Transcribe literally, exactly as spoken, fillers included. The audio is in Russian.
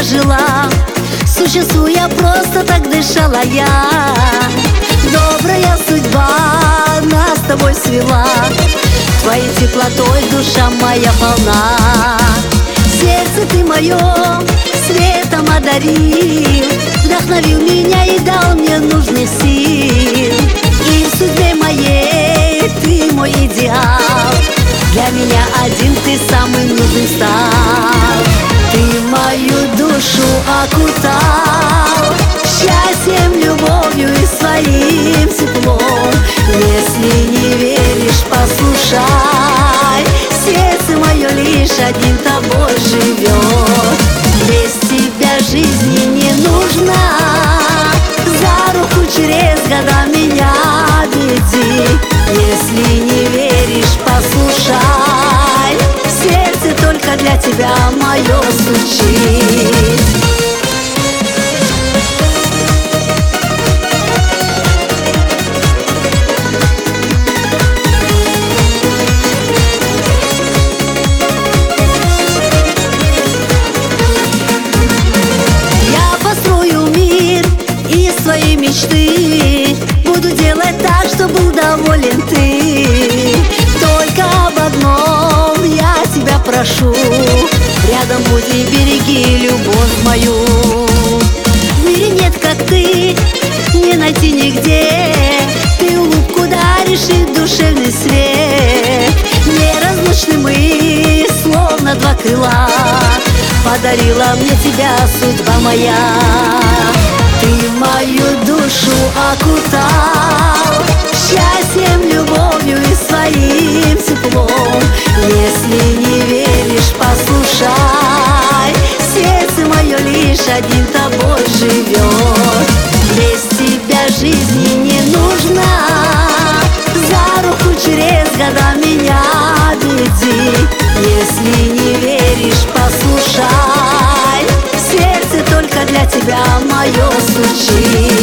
жила, существуя, просто так дышала я. Добрая судьба нас с тобой свела, твоей теплотой душа моя полна. Сердце ты мое светом одарил, вдохновил меня и дал мне нужных сил. И в судьбе моей ты мой идеал, для меня один ты самым нужным стал. Ты мою душу окутал счастьем, любовью и своим теплом. Если не веришь, послушай, сердце мое лишь одним тобой живет. Без тебя жизни не нужно, за руку через года меня веди. Если не веришь, послушай, сердце только для тебя мое стучит. Мечты буду делать так, чтобы был доволен ты. Только об одном я тебя прошу, рядом будь и береги любовь мою. В мире нет, как ты, не найти нигде. Ты улыбку даришь и душевный свет. Неразлучны мы, словно два крыла, подарила мне тебя судьба моя. Ты мою душу окутал счастьем, любовью и своим теплом. Если не веришь, послушай, сердце мое лишь одним тобой живет. Без тебя жизни не нужно, за руку через года меня веди. Если не веришь, послушай, сердце только для тебя мое стучит.